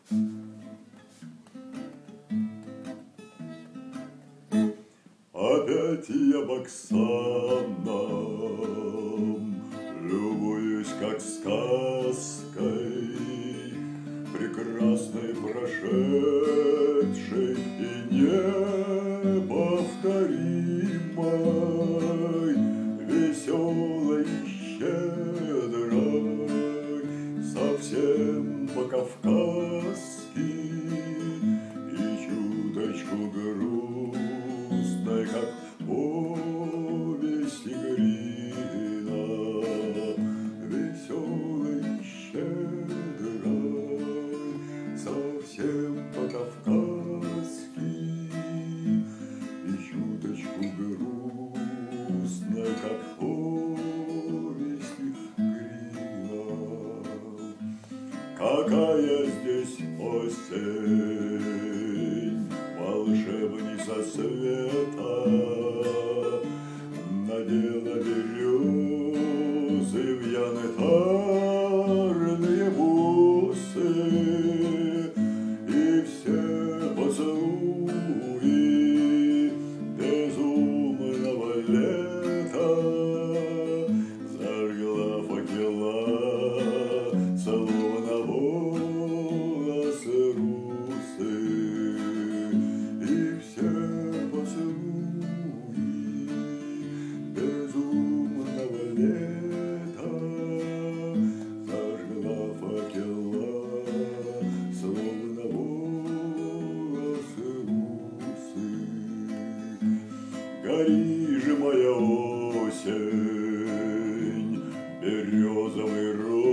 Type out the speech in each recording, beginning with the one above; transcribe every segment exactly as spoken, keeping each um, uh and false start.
Опять я Баксаном любуюсь, как сказкой, прекрасной, прошедшей и неповторимой, веселой, щедрой, совсем по-кавказски и чуточку грустной, как повесть Игрина, веселой, щедрой, совсем по-кавказски и чуточку грустной, как повесть Игрина. Какая здесь осень, волшебница света, надела березы вьяны тарные бусы, и все поцелуи безумного лета зажгла факела, словно волосы русы, и все поцелуи безумного лета зажгла факела, словно волосы русы. Гори же, моя осень, березовой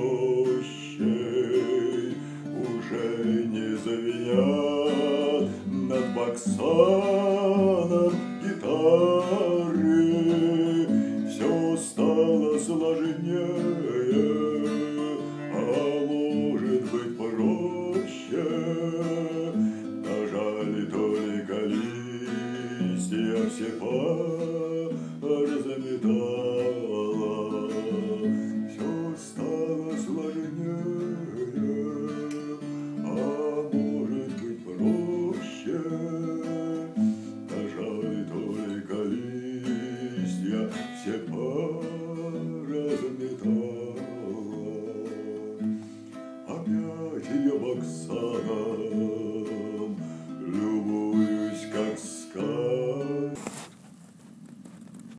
рощей, уже не звенят над Баксаном гитары, все стало сложнее, а может быть проще, нажали только листья, все разметала, все стало сложнее, а может быть проще, нажали только листья, все